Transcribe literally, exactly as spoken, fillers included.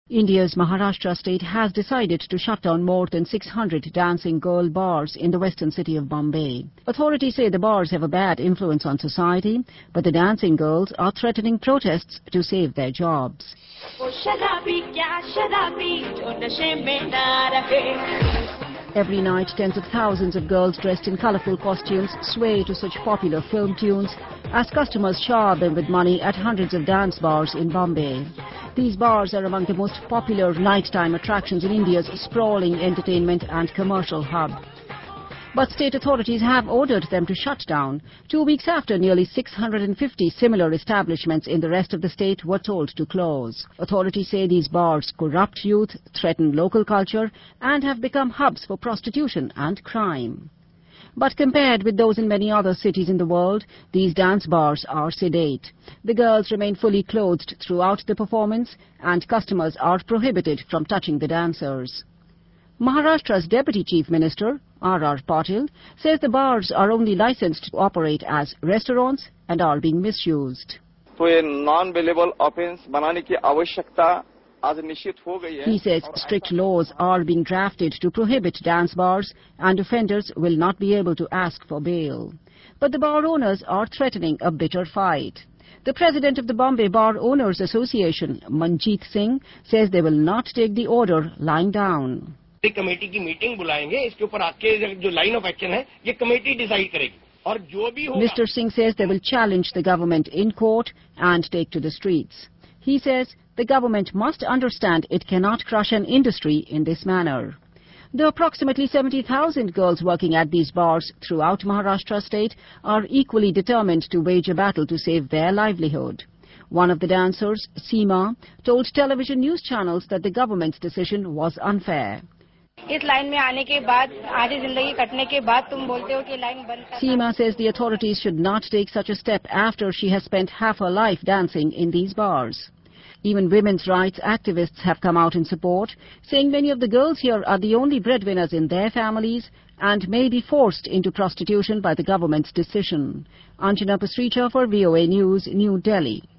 India's Maharashtra state has decided to shut down more than six hundred dancing girl bars in the western city of Bombay. Authorities say the bars have a bad influence on society, but the dancing girls are threatening protests to save their jobs. Every night, tens of thousands of girls dressed in colourful costumes sway to such popular film tunes as customers shower them with money at hundreds of dance bars in Bombay. These bars are among the most popular nighttime attractions in India's sprawling entertainment and commercial hub. But state authorities have ordered them to shut down, two weeks after nearly six hundred fifty similar establishments in the rest of the state were told to close. Authorities say these bars corrupt youth, threaten local culture, and have become hubs for prostitution and crime. But compared with those in many other cities in the world, these dance bars are sedate. The girls remain fully clothed throughout the performance, and customers are prohibited from touching the dancers. Maharashtra's Deputy Chief Minister, R R Patil, says the bars are only licensed to operate as restaurants and are being misused. non-bailable offence बनाने की आवश्यकता आज निश्चित हो गई है. He says strict laws are being drafted to prohibit dance bars and offenders will not be able to ask for bail. But the bar owners are threatening a bitter fight. The president of the Bombay Bar Owners Association, Manjeet Singh, says they will not take the order lying down. Committee की meeting बुलाएंगे, इसके ऊपर आगे जो line of action है ये committee decide करेगी और जो भी होगा. Mister Singh says they will challenge the government in court and take to the streets. He says the government must understand it cannot crush an industry in this manner. The approximately seventy thousand girls working at these bars throughout Maharashtra state are equally determined to wage a battle to save their livelihood. One of the dancers, Seema, told television news channels that the government's decision was unfair. Seema says the authorities should not take such a step after she has spent half her life dancing in these bars. Even women's rights activists have come out in support, saying many of the girls here are the only breadwinners in their families and may be forced into prostitution by the government's decision. Anjana Pasricha for V O A News, New Delhi.